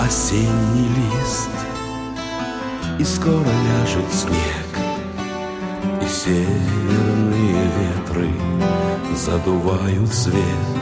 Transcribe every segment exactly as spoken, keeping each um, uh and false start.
осенний лист, и скоро ляжет снег, и северные ветры задувают свет.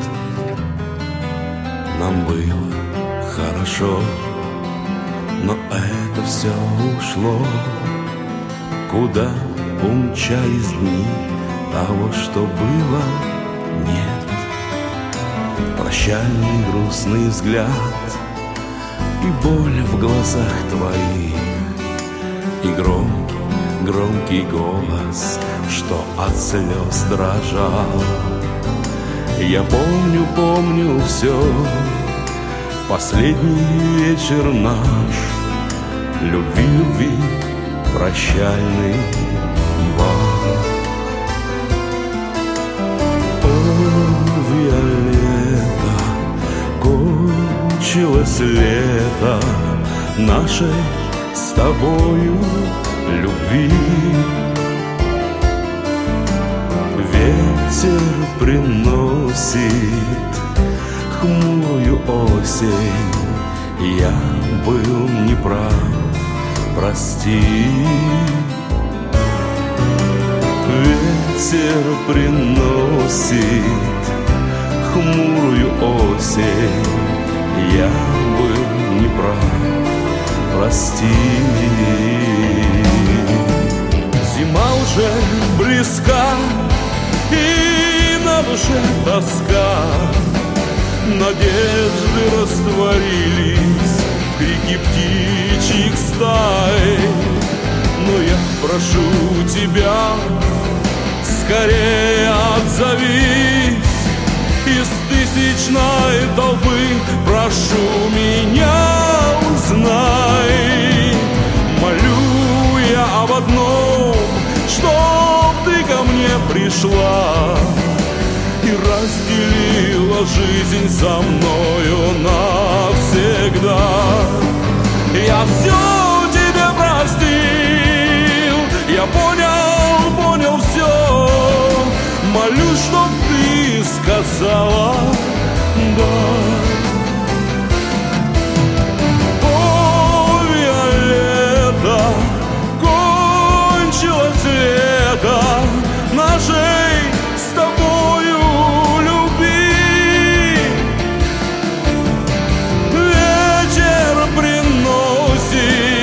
Нам было хорошо, но это все ушло. Куда умчались дни, того, что было, нет. Прощальный грустный взгляд и боль в глазах твоих, и громкий, громкий голос, что от слез дрожал. Я помню, помню все, последний вечер наш, любви, любви, прощальный бал. О, Виолетта, кончилось лето нашей с тобою любви. Ветер приносит хмурую осень, я был неправ, прости. Ветер приносит хмурую осень, я был неправ, прости. Зима уже близка, и на душе тоска, надежды растворились, крики птичьих стай. Но я прошу тебя, скорее отзовись, из тысячной толпы прошу меня, узнай. Молю я об одном, чтоб ты ко мне пришла и разделила жизнь со мною навсегда. Я все тебе простил, я понял, понял все. Молюсь, чтоб ты сказала да. О, Виолетта, кончилось лето нашей с тобою любви. Вечер приносит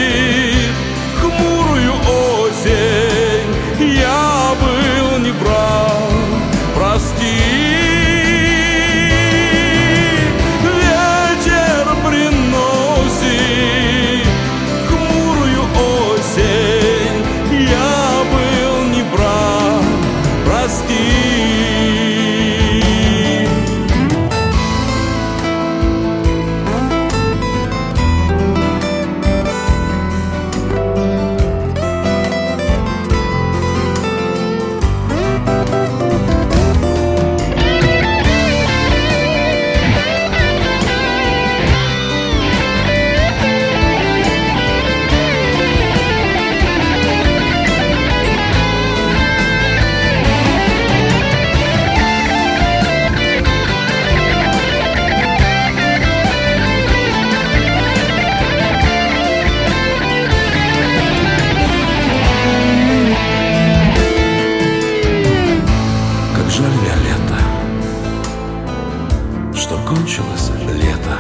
хмурую осень, я был неправ, прости. Ветер приносит хмурую осень, я был неправ, прости. Что кончилось лето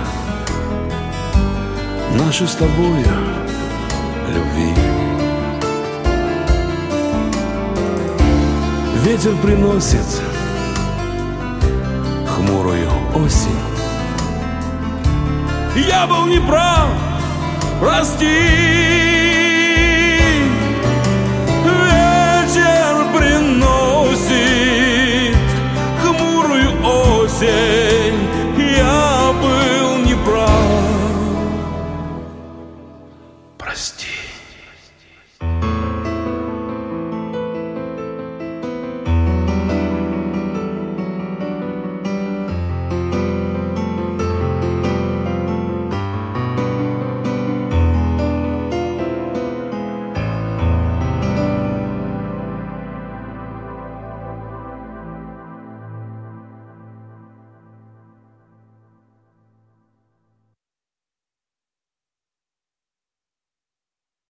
нашей с тобою любви. Ветер приносит хмурую осень, я был неправ, прости. Ветер приносит хмурую осень,